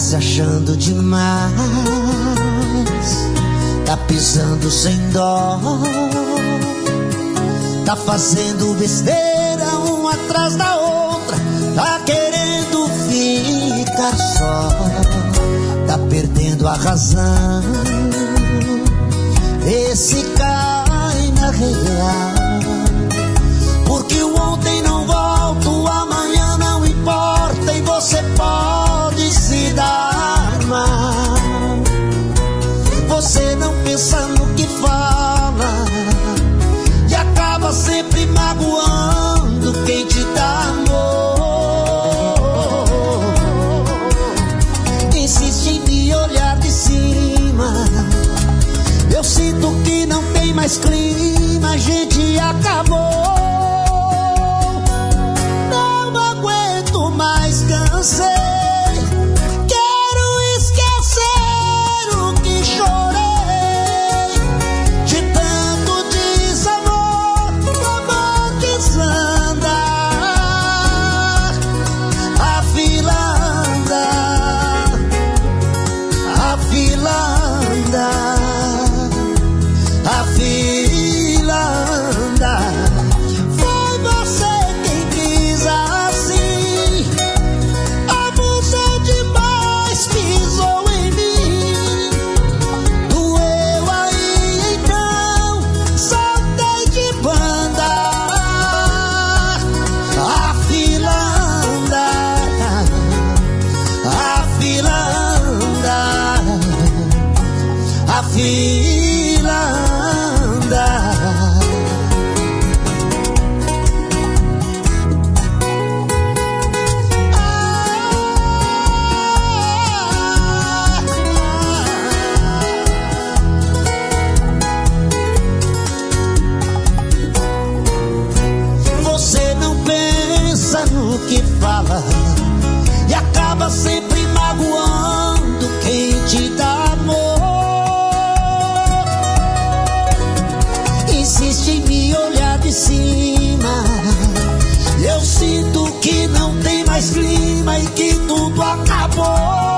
se achando demais, tá pisando sem dó, tá fazendo besteira uma atrás da outra, tá querendo ficar só, tá perdendo a razão, vê se cai na real, porque o ontem não volta, o amanhã não importa e você pode se dar mal. Você não pensa no que fala e acaba sempre magoando quem te dá amor. Insiste em me olhar de cima, eu sinto que não tem mais clima, a gente acabou. Não aguento mais, cansei, quero esquecer o que chorei, de tanto desamor, amor desanda, a fila anda, a fila anda, a fila anda. Foi você quem quis assim, abusou demais, pisou em mim, doeu aí então, soltei de banda, a fila anda, a fila anda, a fila anda. Você não pensa no que fala e acaba sempre magoando quem te dá amor. Insiste em me olhar de cima, eu sinto que não tem mais clima e que tudo acabou.